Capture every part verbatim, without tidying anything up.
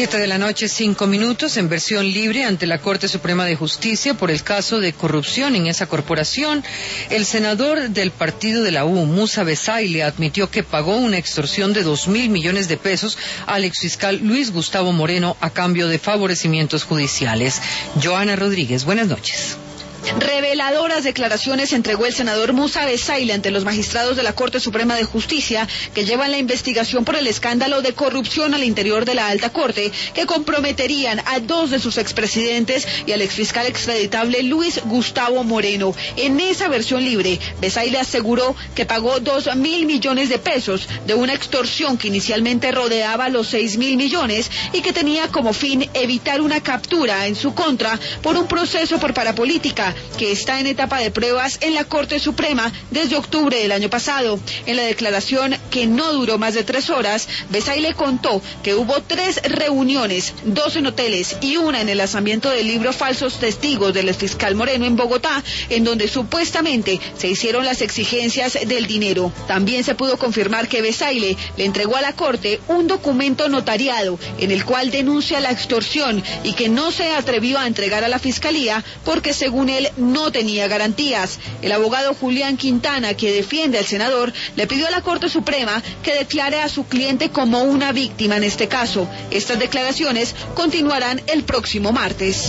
Siete de la noche, cinco minutos, en versión libre ante la Corte Suprema de Justicia por el caso de corrupción en esa corporación. El senador del partido de la U, Musa Besaile, admitió que pagó una extorsión de dos mil millones de pesos al exfiscal Luis Gustavo Moreno a cambio de favorecimientos judiciales. Joana Rodríguez, buenas noches. Reveladoras declaraciones entregó el senador Musa Besaile ante los magistrados de la Corte Suprema de Justicia que llevan la investigación por el escándalo de corrupción al interior de la Alta Corte que comprometerían a dos de sus expresidentes y al exfiscal extraditable Luis Gustavo Moreno. En esa versión libre, Besaile aseguró que pagó dos mil millones de pesos de una extorsión que inicialmente rodeaba los seis mil millones y que tenía como fin evitar una captura en su contra por un proceso por parapolítica que está en etapa de pruebas en la Corte Suprema desde octubre del año pasado. En la declaración, que no duró más de tres horas, Besaile contó que hubo tres reuniones, dos en hoteles y una en el lanzamiento del libro Falsos Testigos del exfiscal Moreno en Bogotá, en donde supuestamente se hicieron las exigencias del dinero. También se pudo confirmar que Besaile le entregó a la Corte un documento notariado en el cual denuncia la extorsión y que no se atrevió a entregar a la Fiscalía porque, según él, no tenía garantías. El abogado Julián Quintana, que defiende al senador, le pidió a la Corte Suprema que declare a su cliente como una víctima en este caso. Estas declaraciones continuarán el próximo martes.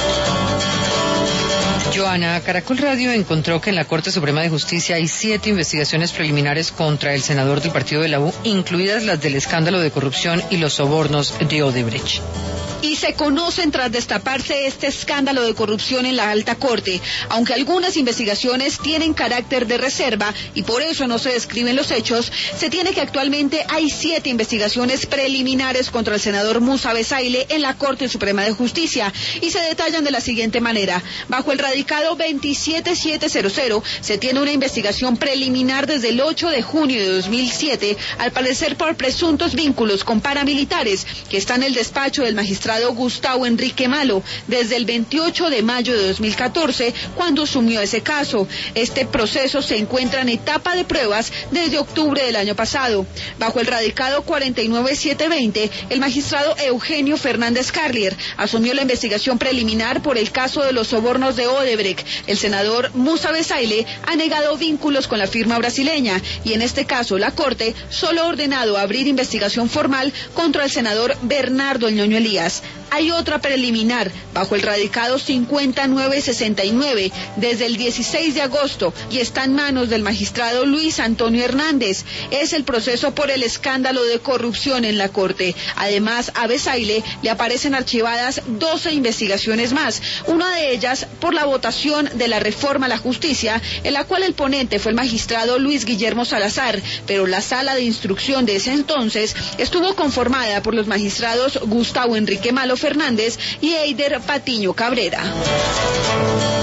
Joana, Caracol Radio encontró que en la Corte Suprema de Justicia hay siete investigaciones preliminares contra el senador del partido de la U, incluidas las del escándalo de corrupción y los sobornos de Odebrecht. Y se conocen tras destaparse este escándalo de corrupción en la Alta Corte, aunque algunas investigaciones tienen carácter de reserva y por eso no se describen los hechos. Se tiene que actualmente hay siete investigaciones preliminares contra el senador Musa Besaile en la Corte Suprema de Justicia y se detallan de la siguiente manera. Bajo el radicado veintisiete mil setecientos se tiene una investigación preliminar desde el ocho de junio de dos mil siete, al parecer por presuntos vínculos con paramilitares que está en el despacho del magistrado Gustavo Enrique Malo desde el veintiocho de mayo de dos mil catorce, cuando asumió ese caso. Este proceso se encuentra en etapa de pruebas desde octubre del año pasado. Bajo el radicado cuarenta y nueve mil setecientos veinte, el magistrado Eugenio Fernández Carlier asumió la investigación preliminar por el caso de los sobornos de Odebrecht. El senador Musa Besaile ha negado vínculos con la firma brasileña y en este caso la Corte solo ha ordenado abrir investigación formal contra el senador Bernardo El Ñoño Elías. Hay otra preliminar bajo el radicado cincuenta mil novecientos sesenta y nueve desde el dieciséis de agosto y está en manos del magistrado Luis Antonio Hernández. Es el proceso por el escándalo de corrupción en la Corte. Además, a Besaile le aparecen archivadas doce investigaciones más, una de ellas por la votación de la reforma a la justicia, en la cual el ponente fue el magistrado Luis Guillermo Salazar, pero la sala de instrucción de ese entonces estuvo conformada por los magistrados Gustavo Enrique Malo Fernández y Eider Patiño Cabrera.